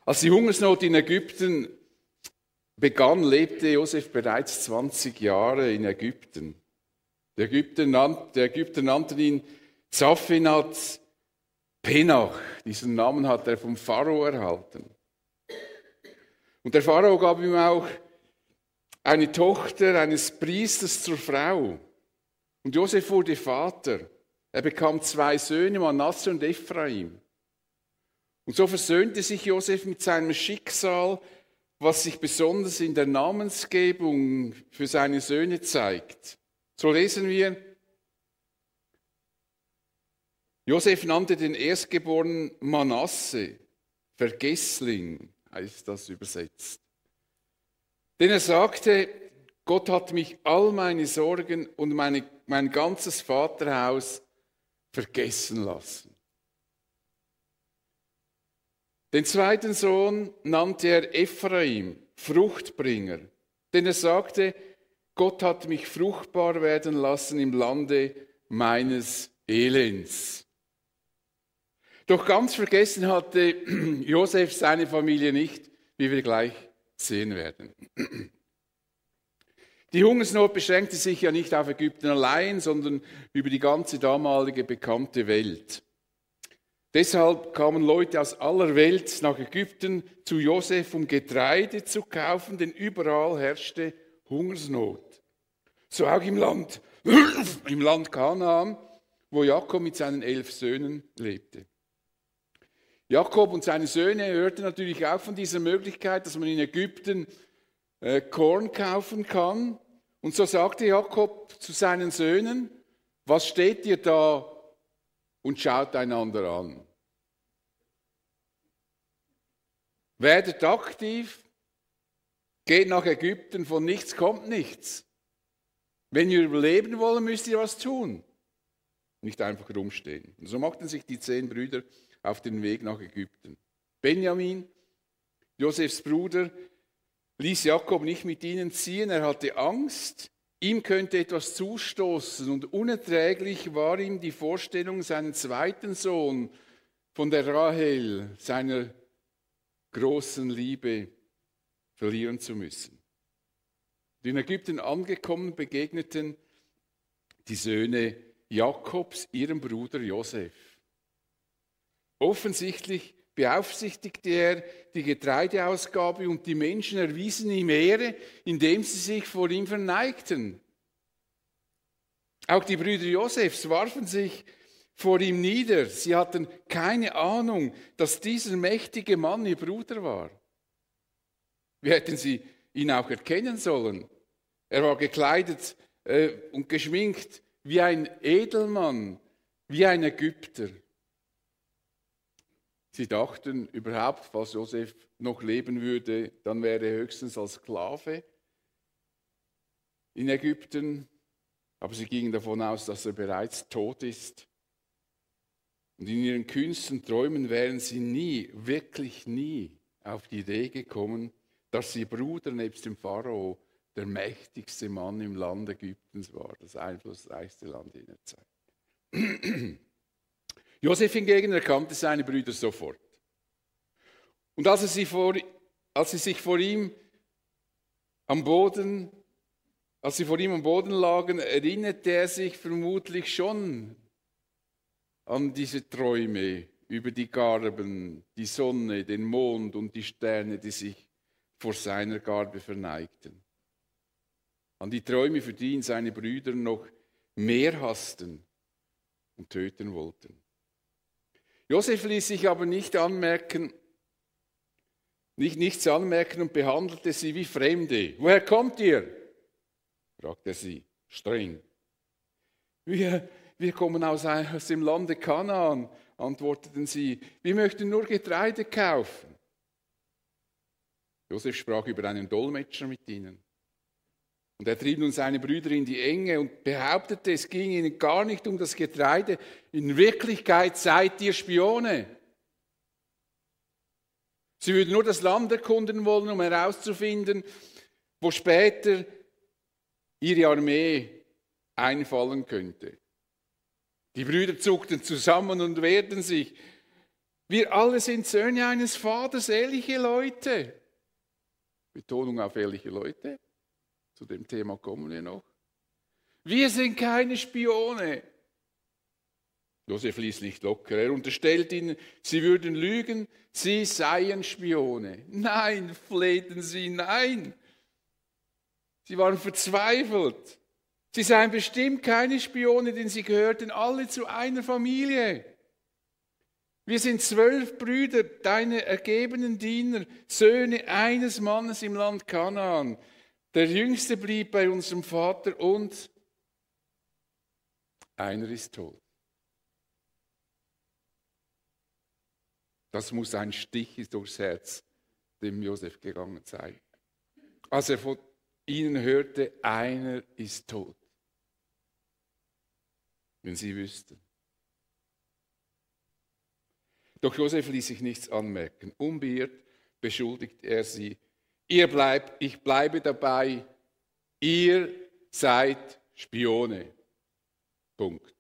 Als die Hungersnot in Ägypten begann, lebte Josef bereits 20 Jahre in Ägypten. Der Ägypter nannte ihn Zaphenat Penach. Diesen Namen hat er vom Pharao erhalten. Und der Pharao gab ihm auch eine Tochter eines Priesters zur Frau. Und Josef wurde Vater. Er bekam 2 Söhne, Manasse und Ephraim. Und so versöhnte sich Josef mit seinem Schicksal, was sich besonders in der Namensgebung für seine Söhne zeigt. So lesen wir, Josef nannte den Erstgeborenen Manasse, Vergessling heißt das übersetzt. Denn er sagte, Gott hat mich all meine Sorgen und mein ganzes Vaterhaus vergessen lassen. Den zweiten Sohn nannte er Ephraim, Fruchtbringer, denn er sagte, Gott hat mich fruchtbar werden lassen im Lande meines Elends. Doch ganz vergessen hatte Josef seine Familie nicht, wie wir gleich sehen werden. Die Hungersnot beschränkte sich ja nicht auf Ägypten allein, sondern über die ganze damalige bekannte Welt. Deshalb kamen Leute aus aller Welt nach Ägypten zu Josef, um Getreide zu kaufen, denn überall herrschte Hungersnot. So auch im Land Kanaan, wo Jakob mit seinen 11 Söhnen lebte. Jakob und seine Söhne hörten natürlich auch von dieser Möglichkeit, dass man in Ägypten Korn kaufen kann. Und so sagte Jakob zu seinen Söhnen, was steht ihr da und schaut einander an? Werdet aktiv, geht nach Ägypten, von nichts kommt nichts. Wenn ihr überleben wollt, müsst ihr was tun. Nicht einfach rumstehen. Und so machten sich die 10 Brüder auf den Weg nach Ägypten. Benjamin, Josefs Bruder, ließ Jakob nicht mit ihnen ziehen. Er hatte Angst, ihm könnte etwas zustoßen. Und unerträglich war ihm die Vorstellung, seinen zweiten Sohn von der Rahel, seiner großen Liebe, verlieren zu müssen. In Ägypten angekommen, begegneten die Söhne Jakobs ihrem Bruder Josef. Offensichtlich beaufsichtigte er die Getreideausgabe und die Menschen erwiesen ihm Ehre, indem sie sich vor ihm verneigten. Auch die Brüder Josefs warfen sich vor ihm nieder. Sie hatten keine Ahnung, dass dieser mächtige Mann ihr Bruder war. Wie hätten sie ihn auch erkennen sollen? Er war gekleidet und geschminkt wie ein Edelmann, wie ein Ägypter. Sie dachten überhaupt, falls Josef noch leben würde, dann wäre er höchstens als Sklave in Ägypten. Aber sie gingen davon aus, dass er bereits tot ist. Und in ihren kühnsten Träumen wären sie nie, wirklich nie auf die Idee gekommen, dass ihr Bruder nebst dem Pharao der mächtigste Mann im Land Ägyptens war, das einflussreichste Land jener Zeit. Josef hingegen erkannte seine Brüder sofort. Und als sie sich vor ihm am Boden lagen, erinnerte er sich vermutlich schon an diese Träume über die Garben, die Sonne, den Mond und die Sterne, die sich vor seiner Garbe verneigten. An die Träume, für die ihn seine Brüder noch mehr hassten und töten wollten. Josef ließ sich aber nichts anmerken und behandelte sie wie Fremde. Woher kommt ihr? Fragte er sie streng. Wir kommen aus dem Lande Kanaan, antworteten sie. Wir möchten nur Getreide kaufen. Josef sprach über einen Dolmetscher mit ihnen. Und er trieb nun seine Brüder in die Enge und behauptete, es ging ihnen gar nicht um das Getreide. In Wirklichkeit seid ihr Spione. Sie würden nur das Land erkunden wollen, um herauszufinden, wo später ihre Armee einfallen könnte. Die Brüder zuckten zusammen und wehrten sich. Wir alle sind Söhne eines Vaters, ehrliche Leute. Betonung auf ehrliche Leute. Zu dem Thema kommen wir noch. Wir sind keine Spione. Josef ließ nicht locker. Er unterstellt ihnen, sie würden lügen, sie seien Spione. Nein, flehten sie, nein. Sie waren verzweifelt. Sie seien bestimmt keine Spione, denn sie gehörten alle zu einer Familie. Wir sind 12 Brüder, deine ergebenen Diener, Söhne eines Mannes im Land Kanaan. Der Jüngste blieb bei unserem Vater und einer ist tot. Das muss ein Stich durchs Herz dem Josef gegangen sein. Als er von ihnen hörte, einer ist tot. Wenn sie wüssten. Doch Josef ließ sich nichts anmerken. Unbeirrt beschuldigt er sie. Ich bleibe dabei, ihr seid Spione. Punkt.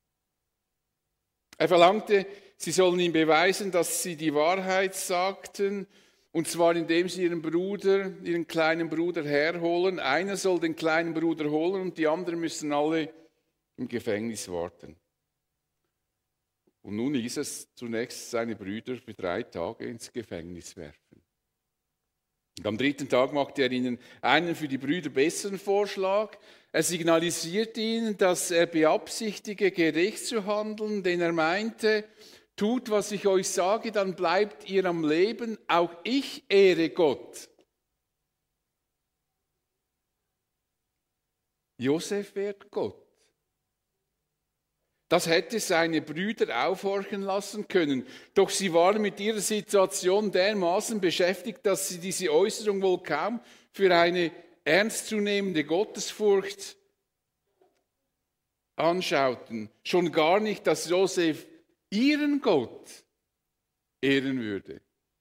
Er verlangte, sie sollen ihm beweisen, dass sie die Wahrheit sagten, und zwar indem sie ihren kleinen Bruder herholen. Einer soll den kleinen Bruder holen und die anderen müssen alle im Gefängnis warten. Und nun ließ es zunächst seine Brüder für 3 Tage ins Gefängnis werfen. Und am 3. Tag machte er ihnen einen für die Brüder besseren Vorschlag. Er signalisierte ihnen, dass er beabsichtige, gerecht zu handeln, denn er meinte, tut, was ich euch sage, dann bleibt ihr am Leben, auch ich ehre Gott. Josef ehrt Gott. Das hätte seine Brüder aufhorchen lassen können. Doch sie waren mit ihrer Situation dermaßen beschäftigt, dass sie diese Äußerung wohl kaum für eine ernstzunehmende Gottesfurcht anschauten. Schon gar nicht, dass Josef ihren Gott ehren würde.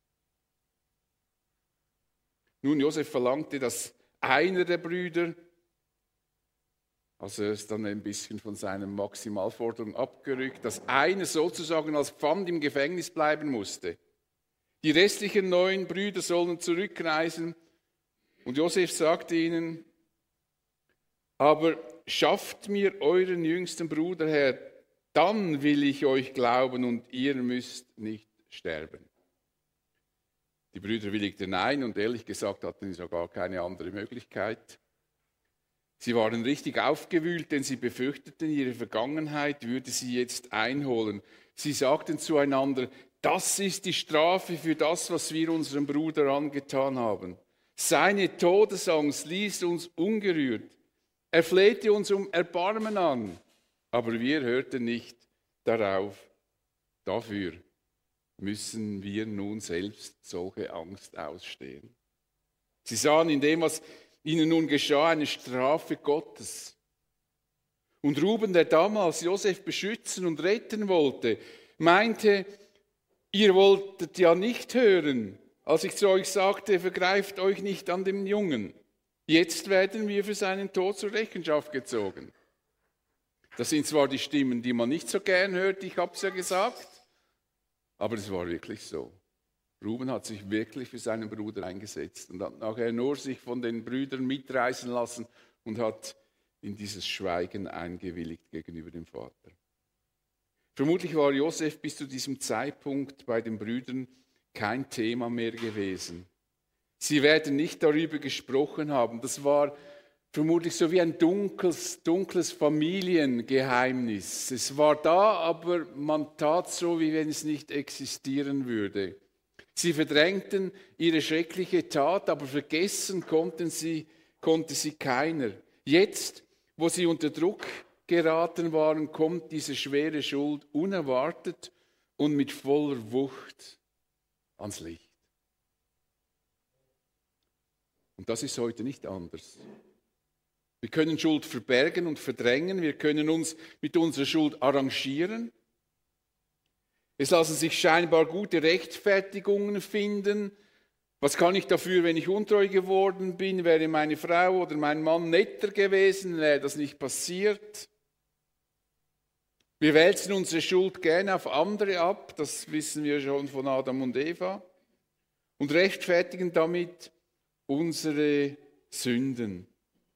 Nun, Josef verlangte, dass einer der Brüder, also er ist dann ein bisschen von seiner Maximalforderung abgerückt, dass einer sozusagen als Pfand im Gefängnis bleiben musste. Die restlichen 9 Brüder sollen zurückreisen. Und Josef sagte ihnen, aber schafft mir euren jüngsten Bruder her, dann will ich euch glauben und ihr müsst nicht sterben. Die Brüder willigten ein und ehrlich gesagt hatten sie sogar keine andere Möglichkeit. Sie waren richtig aufgewühlt, denn sie befürchteten, ihre Vergangenheit würde sie jetzt einholen. Sie sagten zueinander, das ist die Strafe für das, was wir unserem Bruder angetan haben. Seine Todesangst ließ uns ungerührt. Er flehte uns um Erbarmen an, aber wir hörten nicht darauf. Dafür müssen wir nun selbst solche Angst ausstehen. Sie sahen in dem, was ihnen nun geschah, eine Strafe Gottes. Und Ruben, der damals Josef beschützen und retten wollte, meinte, ihr wolltet ja nicht hören, als ich zu euch sagte, vergreift euch nicht an dem Jungen. Jetzt werden wir für seinen Tod zur Rechenschaft gezogen. Das sind zwar die Stimmen, die man nicht so gern hört, ich habe es ja gesagt, aber es war wirklich so. Ruben hat sich wirklich für seinen Bruder eingesetzt und hat nachher nur sich von den Brüdern mitreißen lassen und hat in dieses Schweigen eingewilligt gegenüber dem Vater. Vermutlich war Josef bis zu diesem Zeitpunkt bei den Brüdern kein Thema mehr gewesen. Sie werden nicht darüber gesprochen haben. Das war vermutlich so wie ein dunkles Familiengeheimnis. Es war da, aber man tat so, wie wenn es nicht existieren würde. Sie verdrängten ihre schreckliche Tat, aber vergessen konnte sie keiner. Jetzt, wo sie unter Druck geraten waren, kommt diese schwere Schuld unerwartet und mit voller Wucht ans Licht. Und das ist heute nicht anders. Wir können Schuld verbergen und verdrängen, wir können uns mit unserer Schuld arrangieren. Es lassen sich scheinbar gute Rechtfertigungen finden. Was kann ich dafür, wenn ich untreu geworden bin? Wäre meine Frau oder mein Mann netter gewesen, wäre das nicht passiert. Wir wälzen unsere Schuld gerne auf andere ab, das wissen wir schon von Adam und Eva, und rechtfertigen damit unsere Sünden.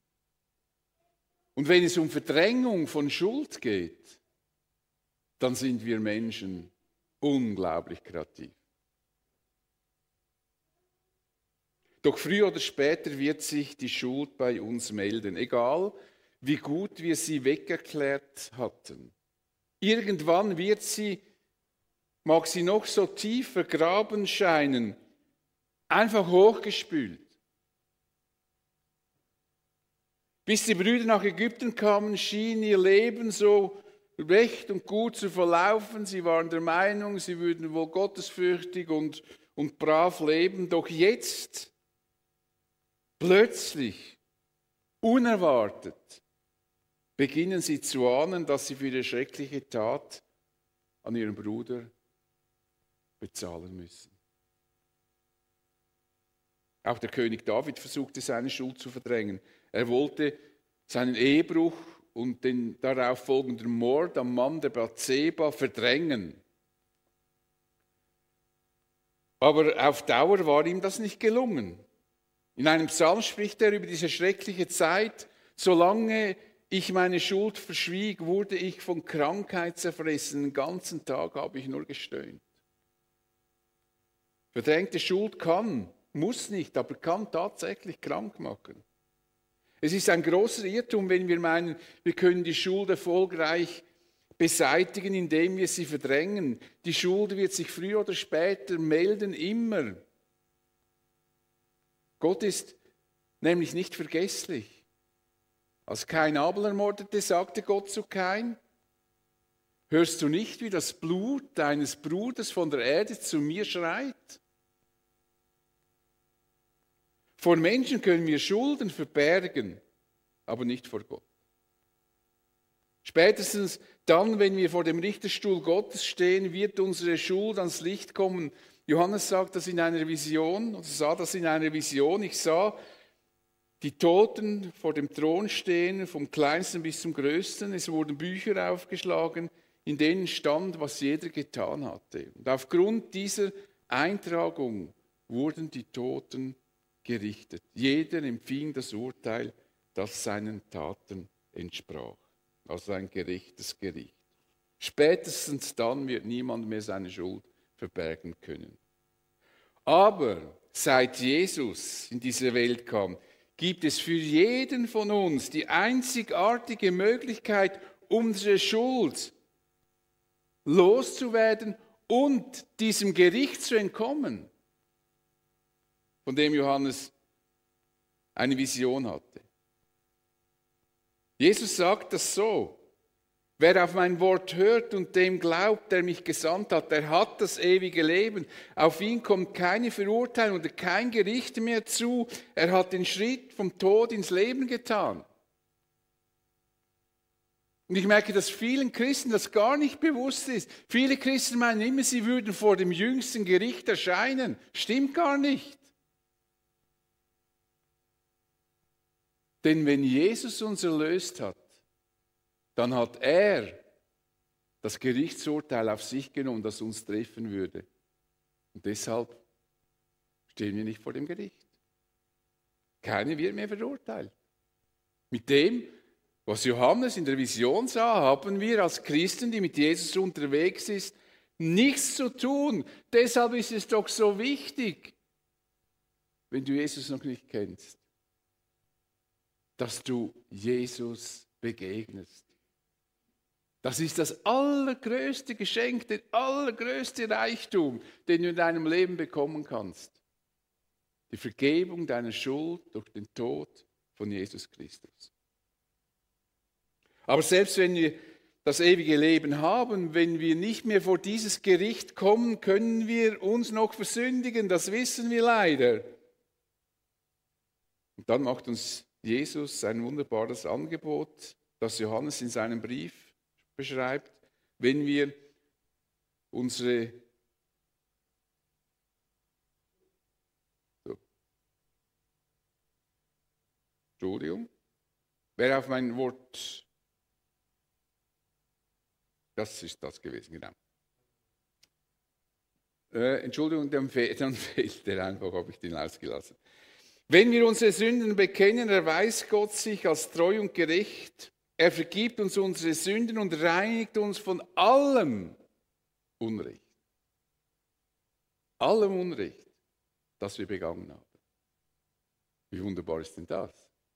Und wenn es um Verdrängung von Schuld geht, dann sind wir Menschen unglaublich kreativ. Doch früher oder später wird sich die Schuld bei uns melden, egal wie gut wir sie wegerklärt hatten. Irgendwann mag sie noch so tief vergraben scheinen, einfach hochgespült. Bis die Brüder nach Ägypten kamen, schien ihr Leben so recht und gut zu verlaufen. Sie waren der Meinung, sie würden wohl gottesfürchtig und brav leben. Doch jetzt, plötzlich, unerwartet, beginnen sie zu ahnen, dass sie für die schreckliche Tat an ihrem Bruder bezahlen müssen. Auch der König David versuchte, seine Schuld zu verdrängen. Er wollte seinen Ehebruch und den darauf folgenden Mord am Mann der Bathseba verdrängen. Aber auf Dauer war ihm das nicht gelungen. In einem Psalm spricht er über diese schreckliche Zeit: Solange ich meine Schuld verschwieg, wurde ich von Krankheit zerfressen. Den ganzen Tag habe ich nur gestöhnt. Verdrängte Schuld muss nicht, aber kann tatsächlich krank machen. Es ist ein großer Irrtum, wenn wir meinen, wir können die Schuld erfolgreich beseitigen, indem wir sie verdrängen. Die Schuld wird sich früher oder später melden, immer. Gott ist nämlich nicht vergesslich. Als Kain Abel ermordete, sagte Gott zu Kain: Hörst du nicht, wie das Blut deines Bruders von der Erde zu mir schreit? Vor Menschen können wir Schulden verbergen, aber nicht vor Gott. Spätestens dann, wenn wir vor dem Richterstuhl Gottes stehen, wird unsere Schuld ans Licht kommen. Johannes sagt das in einer Vision, oder sah das in einer Vision. Ich sah die Toten vor dem Thron stehen, vom Kleinsten bis zum Größten. Es wurden Bücher aufgeschlagen, in denen stand, was jeder getan hatte. Und aufgrund dieser Eintragung wurden die Toten gerichtet. Jeder empfing das Urteil, das seinen Taten entsprach. Also ein gerechtes Gericht. Spätestens dann wird niemand mehr seine Schuld verbergen können. Aber seit Jesus in diese Welt kam, gibt es für jeden von uns die einzigartige Möglichkeit, unsere Schuld loszuwerden und diesem Gericht zu entkommen, von dem Johannes eine Vision hatte. Jesus sagt das so: Wer auf mein Wort hört und dem glaubt, der mich gesandt hat, der hat das ewige Leben. Auf ihn kommt keine Verurteilung oder kein Gericht mehr zu. Er hat den Schritt vom Tod ins Leben getan. Und ich merke, dass vielen Christen das gar nicht bewusst ist. Viele Christen meinen immer, sie würden vor dem jüngsten Gericht erscheinen. Stimmt gar nicht. Denn wenn Jesus uns erlöst hat, dann hat er das Gerichtsurteil auf sich genommen, das uns treffen würde. Und deshalb stehen wir nicht vor dem Gericht. Keiner wird mehr verurteilt. Mit dem, was Johannes in der Vision sah, haben wir als Christen, die mit Jesus unterwegs sind, nichts zu tun. Deshalb ist es doch so wichtig, wenn du Jesus noch nicht kennst, dass du Jesus begegnest. Das ist das allergrößte Geschenk, der allergrößte Reichtum, den du in deinem Leben bekommen kannst. Die Vergebung deiner Schuld durch den Tod von Jesus Christus. Aber selbst wenn wir das ewige Leben haben, wenn wir nicht mehr vor dieses Gericht kommen, können wir uns noch versündigen. Das wissen wir leider. Und dann macht uns Jesus ein wunderbares Angebot, das Johannes in seinem Brief beschreibt, wenn wir unsere Wer auf mein Wort Das ist das gewesen, genau. Entschuldigung, dann fehlt der einfach, habe ich den ausgelassen. Wenn wir unsere Sünden bekennen, erweist Gott sich als treu und gerecht. Er vergibt uns unsere Sünden und reinigt uns von allem Unrecht. Allem Unrecht, das wir begangen haben. Wie wunderbar ist denn das?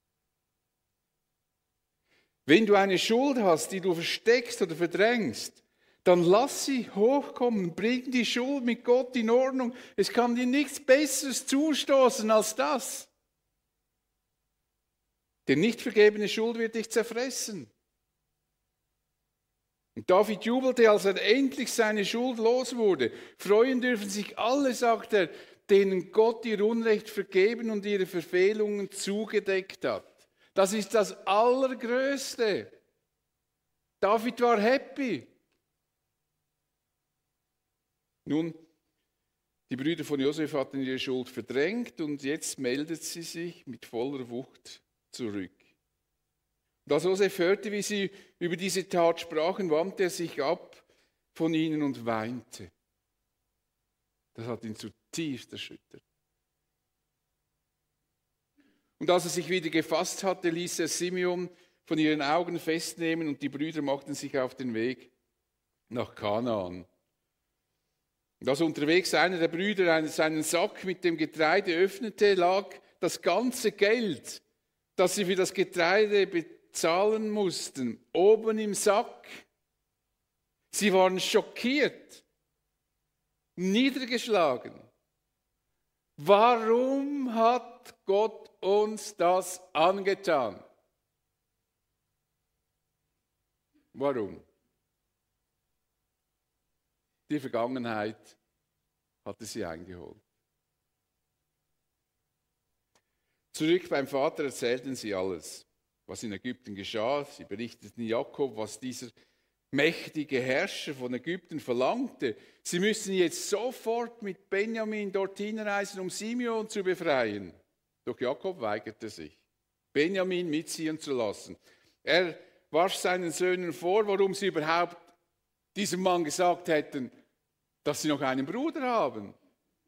Wenn du eine Schuld hast, die du versteckst oder verdrängst, dann lass sie hochkommen, bring die Schuld mit Gott in Ordnung. Es kann dir nichts Besseres zustoßen als das. Denn nicht vergebene Schuld wird dich zerfressen. Und David jubelte, als er endlich seine Schuld los wurde. Freuen dürfen sich alle, sagt er, denen Gott ihr Unrecht vergeben und ihre Verfehlungen zugedeckt hat. Das ist das Allergrößte. David war happy. Nun, die Brüder von Josef hatten ihre Schuld verdrängt und jetzt meldet sie sich mit voller Wucht zurück. Und als Josef hörte, wie sie über diese Tat sprachen, wandte er sich ab von ihnen und weinte. Das hat ihn zutiefst erschüttert. Und als er sich wieder gefasst hatte, ließ er Simeon von ihren Augen festnehmen und die Brüder machten sich auf den Weg nach Kanaan. Und als unterwegs einer der Brüder seinen Sack mit dem Getreide öffnete, lag das ganze Geld, das sie für das Getreide bezahlen mussten, oben im Sack. Sie waren schockiert, niedergeschlagen. Warum hat Gott uns das angetan? Warum? Die Vergangenheit hatte sie eingeholt. Zurück beim Vater erzählten sie alles, was in Ägypten geschah. Sie berichteten Jakob, was dieser mächtige Herrscher von Ägypten verlangte. Sie müssen jetzt sofort mit Benjamin dorthin reisen, um Simeon zu befreien. Doch Jakob weigerte sich, Benjamin mitziehen zu lassen. Er warf seinen Söhnen vor, warum sie überhaupt diesem Mann gesagt hätten, dass sie noch einen Bruder haben.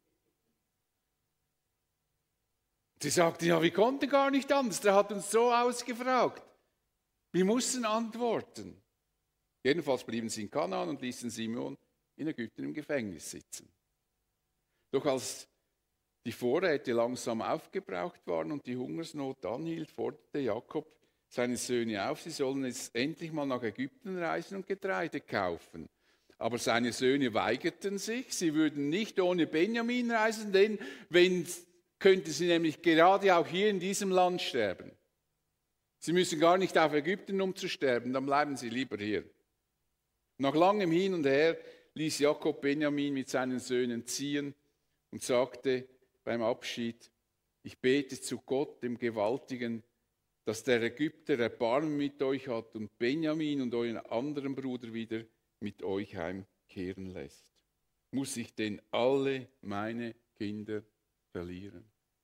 Sie sagten, ja, wir konnten gar nicht anders, der hat uns so ausgefragt. Wir mussten antworten. Jedenfalls blieben sie in Kanaan und ließen Simeon in Ägypten im Gefängnis sitzen. Doch als die Vorräte langsam aufgebraucht waren und die Hungersnot anhielt, forderte Jakob seine Söhne auf, sie sollen jetzt endlich mal nach Ägypten reisen und Getreide kaufen. Aber seine Söhne weigerten sich, sie würden nicht ohne Benjamin reisen, denn könnten sie nämlich gerade auch hier in diesem Land sterben. Sie müssen gar nicht auf Ägypten, um zu sterben, dann bleiben sie lieber hier. Nach langem Hin und Her ließ Jakob Benjamin mit seinen Söhnen ziehen und sagte beim Abschied, ich bete zu Gott, dem Gewaltigen, dass der Ägypter Erbarmen mit euch hat und Benjamin und euren anderen Bruder wieder mit euch heimkehren lässt. Muss ich denn alle meine Kinder verlieren?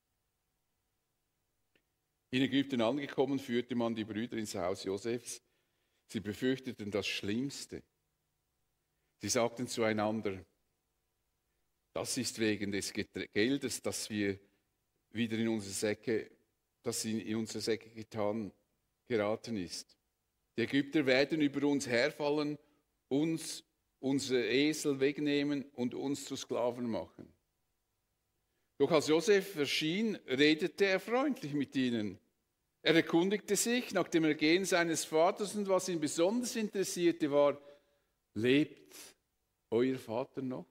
In Ägypten angekommen, führte man die Brüder ins Haus Josefs. Sie befürchteten das Schlimmste. Sie sagten zueinander, das ist wegen des Geldes, das wir wieder in unsere Säcke geraten ist. Die Ägypter werden über uns herfallen, uns unsere Esel wegnehmen und uns zu Sklaven machen. Doch als Josef erschien, redete er freundlich mit ihnen. Er erkundigte sich nach dem Ergehen seines Vaters und was ihn besonders interessierte war, lebt euer Vater noch?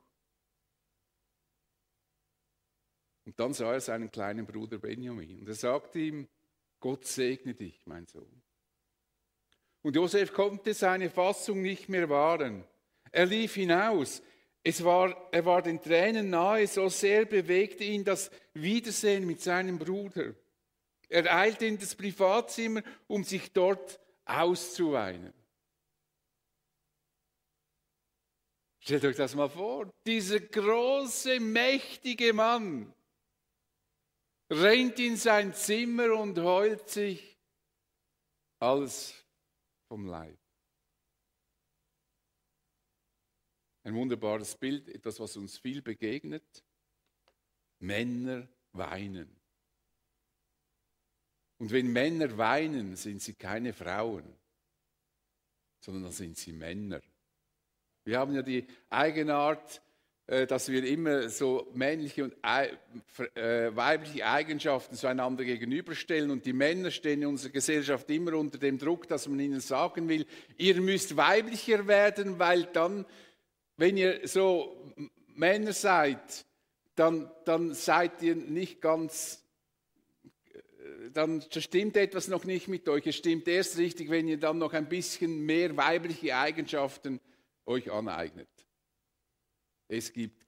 Und dann sah er seinen kleinen Bruder Benjamin und er sagte ihm, Gott segne dich, mein Sohn. Und Josef konnte seine Fassung nicht mehr wahren. Er lief hinaus. Er war den Tränen nahe, so sehr bewegte ihn das Wiedersehen mit seinem Bruder. Er eilte in das Privatzimmer, um sich dort auszuweinen. Stellt euch das mal vor, dieser große, mächtige Mann rennt in sein Zimmer und heult sich alles vom Leib. Ein wunderbares Bild, etwas, was uns viel begegnet. Männer weinen. Und wenn Männer weinen, sind sie keine Frauen, sondern dann sind sie Männer. Wir haben ja die Eigenart, dass wir immer so männliche und weibliche Eigenschaften zueinander gegenüberstellen. Und die Männer stehen in unserer Gesellschaft immer unter dem Druck, dass man ihnen sagen will, ihr müsst weiblicher werden, weil dann, wenn ihr so Männer seid, dann seid ihr nicht ganz, dann stimmt etwas noch nicht mit euch. Es stimmt erst richtig, wenn ihr dann noch ein bisschen mehr weibliche Eigenschaften euch aneignet. Es gibt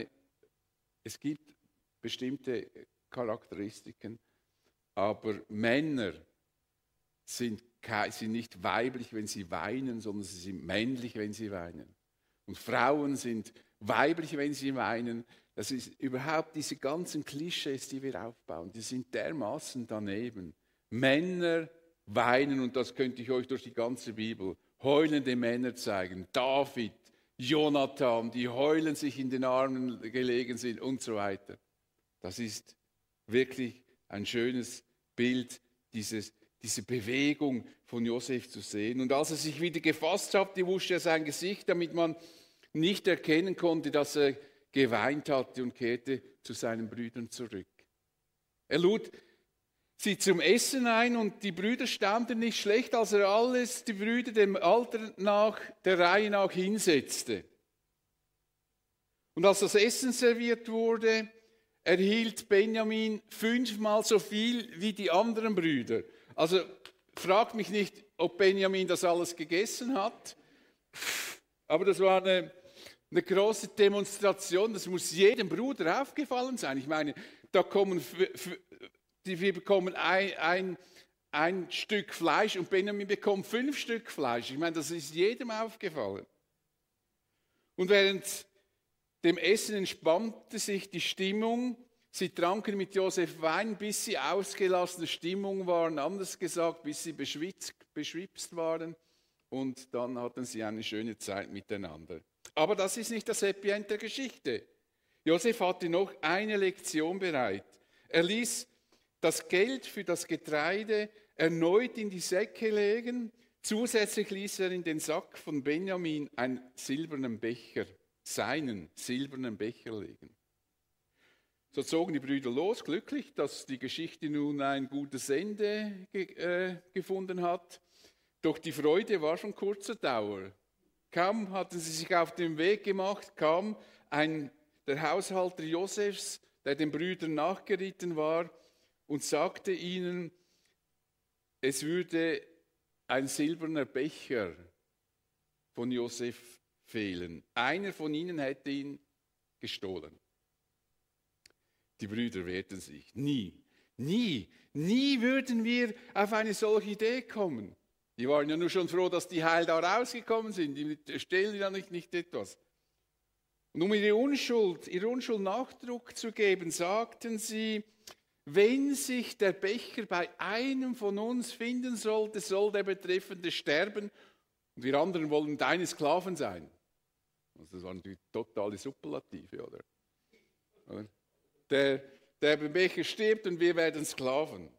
bestimmte Charakteristiken, aber Männer sind nicht weiblich, wenn sie weinen, sondern sie sind männlich, wenn sie weinen. Und Frauen sind weiblich, wenn sie weinen. Das ist überhaupt diese ganzen Klischees, die wir aufbauen, die sind dermaßen daneben. Männer weinen, und das könnte ich euch durch die ganze Bibel, heulende Männer zeigen. David, Jonathan, die heulen sich in den Armen gelegen sind und so weiter. Das ist wirklich ein schönes Bild, diese Bewegung von Josef zu sehen. Und als er sich wieder gefasst hatte, wusch er sein Gesicht, damit man nicht erkennen konnte, dass er geweint hatte, und kehrte zu seinen Brüdern zurück. Er lud sie zum Essen ein, und die Brüder staunten nicht schlecht, als er die Brüder dem Alter nach, der Reihe nach hinsetzte. Und als das Essen serviert wurde, erhielt Benjamin 5-mal so viel wie die anderen Brüder. Also fragt mich nicht, ob Benjamin das alles gegessen hat, aber das war eine große Demonstration, das muss jedem Bruder aufgefallen sein. Ich meine, wir bekommen ein Stück Fleisch und Benjamin bekommt 5 Stück Fleisch. Ich meine, das ist jedem aufgefallen. Und während dem Essen entspannte sich die Stimmung. Sie tranken mit Josef Wein, bis sie ausgelassene Stimmung waren, anders gesagt, bis sie beschwipst waren. Und dann hatten sie eine schöne Zeit miteinander. Aber das ist nicht das Happy End der Geschichte. Josef hatte noch eine Lektion bereit. Er ließ das Geld für das Getreide erneut in die Säcke legen. Zusätzlich ließ er in den Sack von Benjamin einen silbernen Becher, seinen silbernen Becher legen. So zogen die Brüder los, glücklich, dass die Geschichte nun ein gutes Ende gefunden hat. Doch die Freude war von kurzer Dauer. Kaum hatten sie sich auf den Weg gemacht, kam der Haushalter Josefs, der den Brüdern nachgeritten war, und sagte ihnen, es würde ein silberner Becher von Josef fehlen. Einer von ihnen hätte ihn gestohlen. Die Brüder wehrten sich. Nie würden wir auf eine solche Idee kommen. Die waren ja nur schon froh, dass die heil da rausgekommen sind. Die stehlen ja nicht etwas. Und um ihre Unschuld Nachdruck zu geben, sagten sie, wenn sich der Becher bei einem von uns finden sollte, soll der Betreffende sterben, und wir anderen wollen deine Sklaven sein. Also das waren natürlich totale Superlative, oder? Der Becher stirbt und wir werden Sklaven.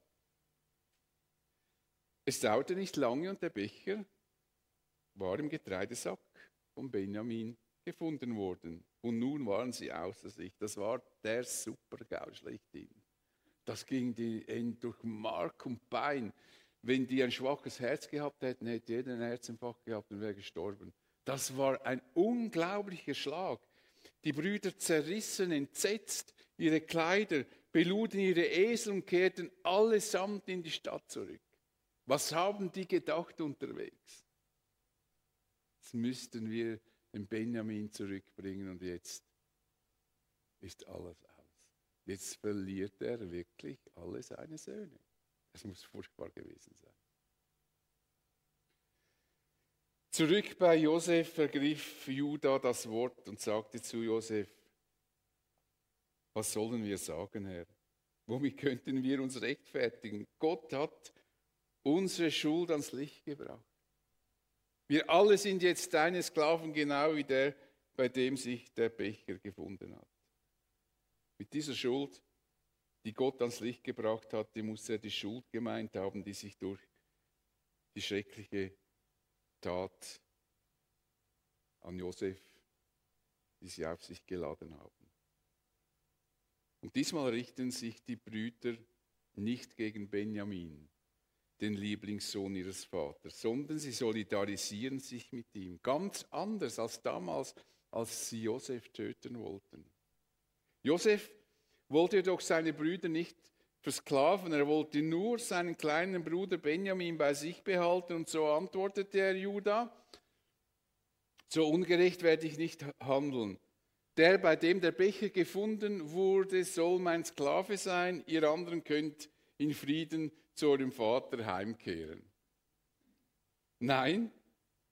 Es dauerte nicht lange und der Becher war im Getreidesack von Benjamin gefunden worden. Und nun waren sie außer sich. Das war der Super-GAU schlechthin. Das ging ihnen durch Mark und Bein. Wenn die ein schwaches Herz gehabt hätten, hätte jeder einen Herzinfarkt gehabt und wäre gestorben. Das war ein unglaublicher Schlag. Die Brüder zerrissen entsetzt ihre Kleider, beluden ihre Esel und kehrten allesamt in die Stadt zurück. Was haben die gedacht unterwegs? Jetzt müssten wir den Benjamin zurückbringen und jetzt ist alles aus. Jetzt verliert er wirklich alle seine Söhne. Es muss furchtbar gewesen sein. Zurück bei Josef ergriff Juda das Wort und sagte zu Josef, was sollen wir sagen, Herr? Womit könnten wir uns rechtfertigen? Gott hat unsere Schuld ans Licht gebracht. Wir alle sind jetzt deine Sklaven, genau wie der bei dem sich der Becher gefunden hat. Mit dieser Schuld, die Gott ans Licht gebracht hatte, muss er die Schuld gemeint haben, die sich durch die schreckliche Tat an Josef, die sie auf sich geladen haben. Und diesmal richten sich die Brüder nicht gegen Benjamin, den Lieblingssohn ihres Vaters, sondern sie solidarisieren sich mit ihm. Ganz anders als damals, als sie Josef töten wollten. Josef wollte jedoch seine Brüder nicht versklaven, er wollte nur seinen kleinen Bruder Benjamin bei sich behalten, und so antwortete er Juda: So ungerecht werde ich nicht handeln. Der, bei dem der Becher gefunden wurde, soll mein Sklave sein, ihr anderen könnt in Frieden zu eurem Vater heimkehren. Nein,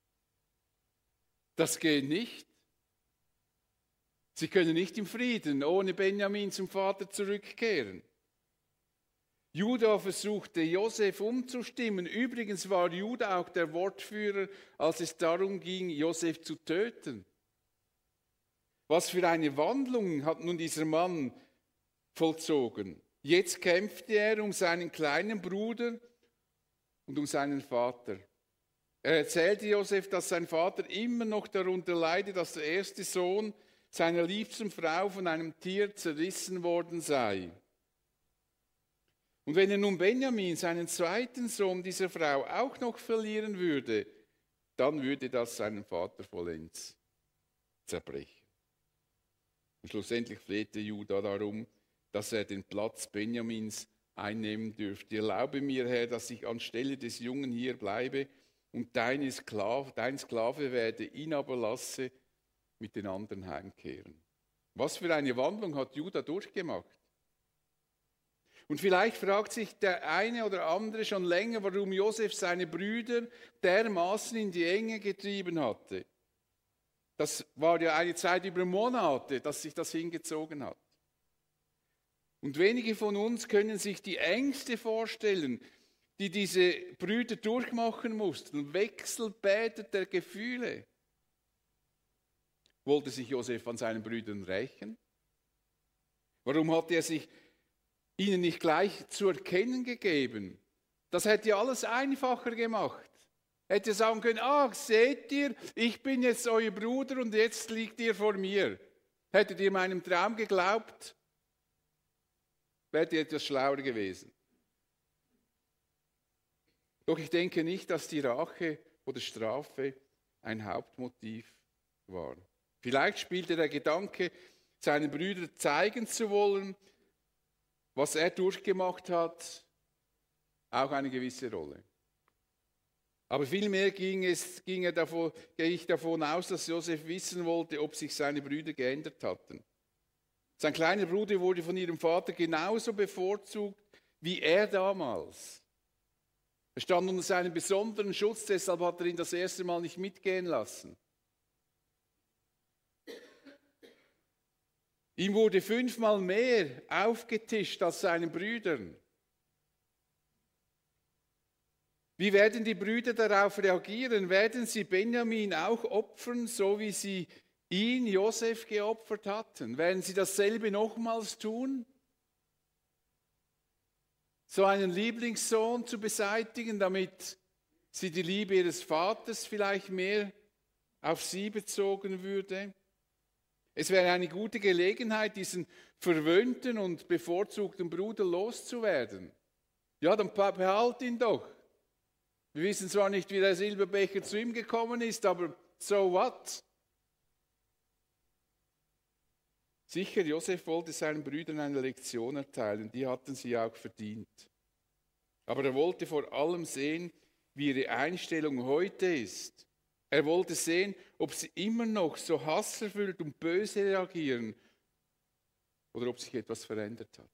das geht nicht. Sie können nicht im Frieden ohne Benjamin zum Vater zurückkehren. Juda versuchte Josef umzustimmen. Übrigens war Juda auch der Wortführer, als es darum ging, Josef zu töten. Was für eine Wandlung hat nun dieser Mann vollzogen? Jetzt kämpfte er um seinen kleinen Bruder und um seinen Vater. Er erzählte Josef, dass sein Vater immer noch darunter leide, dass der erste Sohn seiner liebsten Frau von einem Tier zerrissen worden sei. Und wenn er nun Benjamin, seinen zweiten Sohn dieser Frau, auch noch verlieren würde, dann würde das seinen Vater vollends zerbrechen. Und schlussendlich flehte Juda darum, dass er den Platz Benjamins einnehmen dürfte. Erlaube mir, Herr, dass ich anstelle des Jungen hier bleibe und dein Sklave werde, ihn aber lasse mit den anderen heimkehren. Was für eine Wandlung hat Juda durchgemacht? Und vielleicht fragt sich der eine oder andere schon länger, warum Josef seine Brüder dermaßen in die Enge getrieben hatte. Das war ja eine Zeit über Monate, dass sich das hingezogen hat. Und wenige von uns können sich die Ängste vorstellen, die diese Brüder durchmachen mussten. Wechselbäder der Gefühle. Wollte sich Josef an seinen Brüdern rächen? Warum hat er sich ihnen nicht gleich zu erkennen gegeben? Das hätte ja alles einfacher gemacht. Hätte sagen können: Seht ihr, ich bin jetzt euer Bruder und jetzt liegt ihr vor mir. Hättet ihr meinem Traum geglaubt, wärt ihr etwas schlauer gewesen. Doch ich denke nicht, dass die Rache oder Strafe ein Hauptmotiv war. Vielleicht spielte der Gedanke, seinen Brüdern zeigen zu wollen, was er durchgemacht hat, auch eine gewisse Rolle. Aber vielmehr gehe ich davon aus, dass Josef wissen wollte, ob sich seine Brüder geändert hatten. Sein kleiner Bruder wurde von ihrem Vater genauso bevorzugt wie er damals. Er stand unter seinem besonderen Schutz, deshalb hat er ihn das erste Mal nicht mitgehen lassen. Ihm wurde 5-mal mehr aufgetischt als seinen Brüdern. Wie werden die Brüder darauf reagieren? Werden sie Benjamin auch opfern, so wie sie ihn, Josef, geopfert hatten? Werden sie dasselbe nochmals tun? So einen Lieblingssohn zu beseitigen, damit sie die Liebe ihres Vaters vielleicht mehr auf sie bezogen würde? Es wäre eine gute Gelegenheit, diesen verwöhnten und bevorzugten Bruder loszuwerden. Ja, dann behalt ihn doch. Wir wissen zwar nicht, wie der Silberbecher zu ihm gekommen ist, aber so what? Sicher, Josef wollte seinen Brüdern eine Lektion erteilen, die hatten sie auch verdient. Aber er wollte vor allem sehen, wie ihre Einstellung heute ist. Er wollte sehen, ob sie immer noch so hasserfüllt und böse reagieren oder ob sich etwas verändert hat.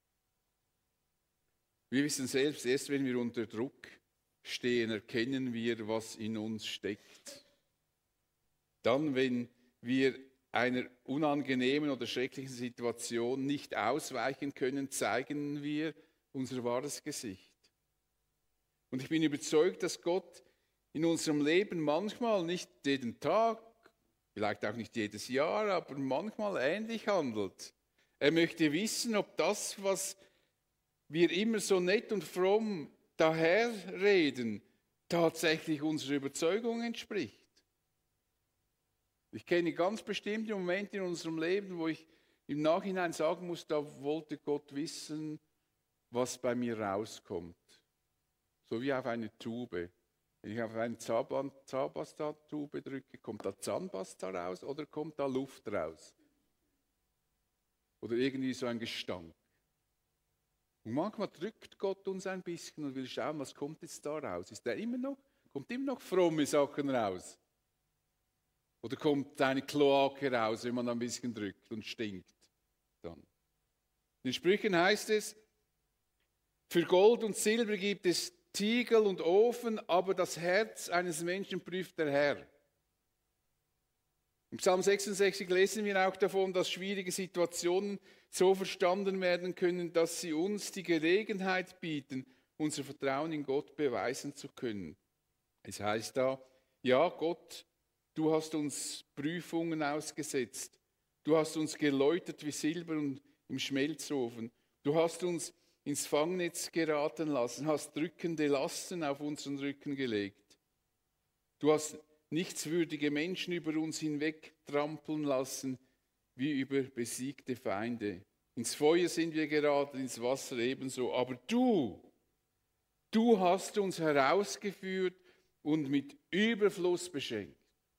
Wir wissen selbst, erst wenn wir unter Druck stehen, erkennen wir, was in uns steckt. Dann, wenn wir einer unangenehmen oder schrecklichen Situation nicht ausweichen können, zeigen wir unser wahres Gesicht. Und ich bin überzeugt, dass Gott in unserem Leben manchmal, nicht jeden Tag, vielleicht auch nicht jedes Jahr, aber manchmal ähnlich handelt. Er möchte wissen, ob das, was wir immer so nett und fromm daherreden, tatsächlich unserer Überzeugung entspricht. Ich kenne ganz bestimmte Momente in unserem Leben, wo ich im Nachhinein sagen muss, da wollte Gott wissen, was bei mir rauskommt. So wie auf eine Tube. Wenn ich auf eine Zahnpasta-Tube drücke, kommt da Zahnpasta raus oder kommt da Luft raus? Oder irgendwie so ein Gestank. Und manchmal drückt Gott uns ein bisschen und will schauen, was kommt jetzt da raus? Kommt immer noch fromme Sachen raus? Oder kommt eine Kloake raus, wenn man ein bisschen drückt und stinkt? Dann. In den Sprüchen heißt es, für Gold und Silber gibt es Tiegel und Ofen, aber das Herz eines Menschen prüft der Herr. Im Psalm 66 lesen wir auch davon, dass schwierige Situationen so verstanden werden können, dass sie uns die Gelegenheit bieten, unser Vertrauen in Gott beweisen zu können. Es heißt da, ja Gott, du hast uns Prüfungen ausgesetzt. Du hast uns geläutert wie Silber im Schmelzofen. Du hast uns ins Fangnetz geraten lassen, hast drückende Lasten auf unseren Rücken gelegt. Du hast nichtswürdige Menschen über uns hinweg trampeln lassen, wie über besiegte Feinde. Ins Feuer sind wir geraten, ins Wasser ebenso. Aber du hast uns herausgeführt und mit Überfluss beschenkt.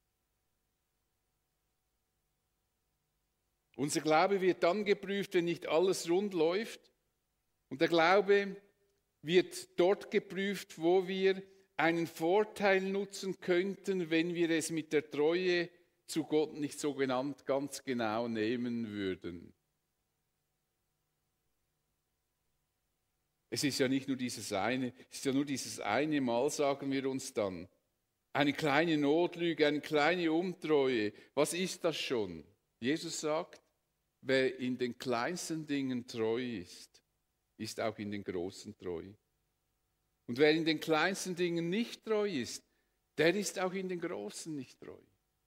Unser Glaube wird dann geprüft, wenn nicht alles rund läuft. Und der Glaube wird dort geprüft, wo wir einen Vorteil nutzen könnten, wenn wir es mit der Treue zu Gott nicht so genannt ganz genau nehmen würden. Es ist ja nicht nur dieses eine, es ist ja nur dieses eine Mal, sagen wir uns dann. Eine kleine Notlüge, eine kleine Untreue. Was ist das schon? Jesus sagt, wer in den kleinsten Dingen treu ist auch in den großen treu. Und wer in den kleinsten Dingen nicht treu ist, der ist auch in den großen nicht treu.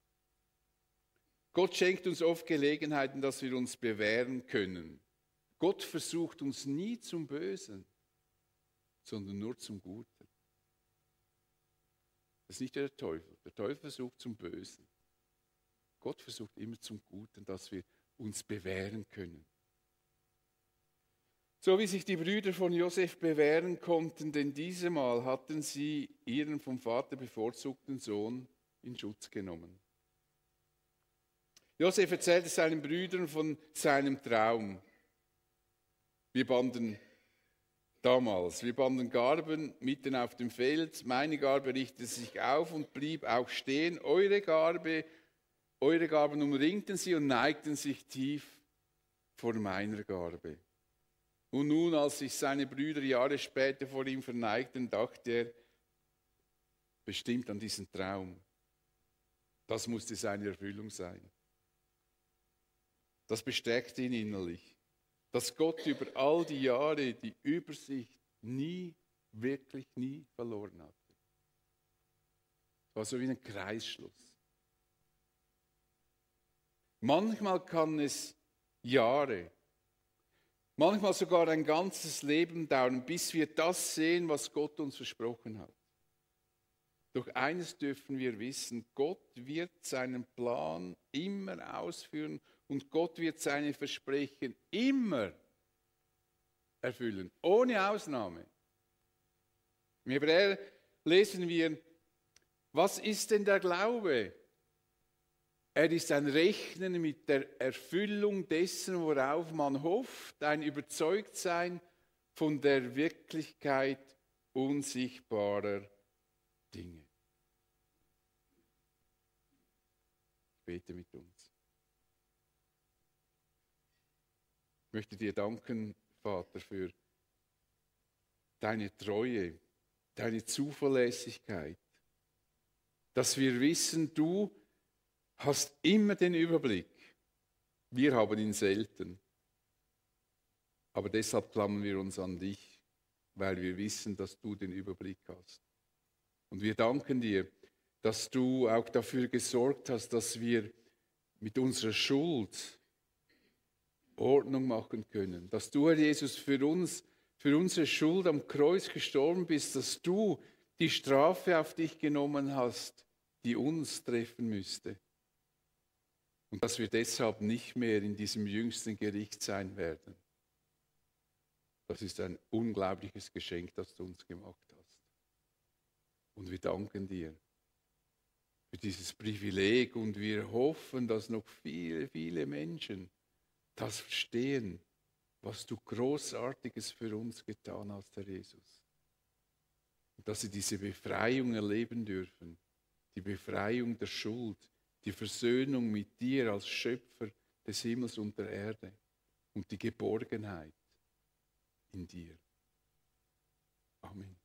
Gott schenkt uns oft Gelegenheiten, dass wir uns bewähren können. Gott versucht uns nie zum Bösen, sondern nur zum Guten. Das ist nicht der Teufel. Der Teufel versucht zum Bösen. Gott versucht immer zum Guten, dass wir uns bewähren können. So wie sich die Brüder von Josef bewähren konnten, denn diesmal hatten sie ihren vom Vater bevorzugten Sohn in Schutz genommen. Josef erzählte seinen Brüdern von seinem Traum. Wir banden Garben mitten auf dem Feld. Meine Garbe richtete sich auf und blieb auch stehen. Eure Garben umringten sie und neigten sich tief vor meiner Garbe. Und nun, als sich seine Brüder Jahre später vor ihm verneigten, dachte er bestimmt an diesen Traum. Das musste seine Erfüllung sein. Das bestärkte ihn innerlich, dass Gott über all die Jahre die Übersicht nie verloren hatte. Es war so wie ein Kreisschluss. Manchmal kann es Jahre, manchmal sogar ein ganzes Leben dauern, bis wir das sehen, was Gott uns versprochen hat. Doch eines dürfen wir wissen, Gott wird seinen Plan immer ausführen und Gott wird seine Versprechen immer erfüllen, ohne Ausnahme. Im Hebräer lesen wir, was ist denn der Glaube? Er ist ein Rechnen mit der Erfüllung dessen, worauf man hofft, ein Überzeugtsein von der Wirklichkeit unsichtbarer Dinge. Ich bete mit uns. Ich möchte dir danken, Vater, für deine Treue, deine Zuverlässigkeit, dass wir wissen, du hast immer den Überblick. Wir haben ihn selten. Aber deshalb klammern wir uns an dich, weil wir wissen, dass du den Überblick hast. Und wir danken dir, dass du auch dafür gesorgt hast, dass wir mit unserer Schuld Ordnung machen können. Dass du, Herr Jesus, für uns, für unsere Schuld am Kreuz gestorben bist, dass du die Strafe auf dich genommen hast, die uns treffen müsste. Und dass wir deshalb nicht mehr in diesem jüngsten Gericht sein werden. Das ist ein unglaubliches Geschenk, das du uns gemacht hast. Und wir danken dir für dieses Privileg und wir hoffen, dass noch viele, viele Menschen das verstehen, was du Großartiges für uns getan hast, Herr Jesus. Und dass sie diese Befreiung erleben dürfen, die Befreiung der Schuld, die Versöhnung mit dir als Schöpfer des Himmels und der Erde und die Geborgenheit in dir. Amen.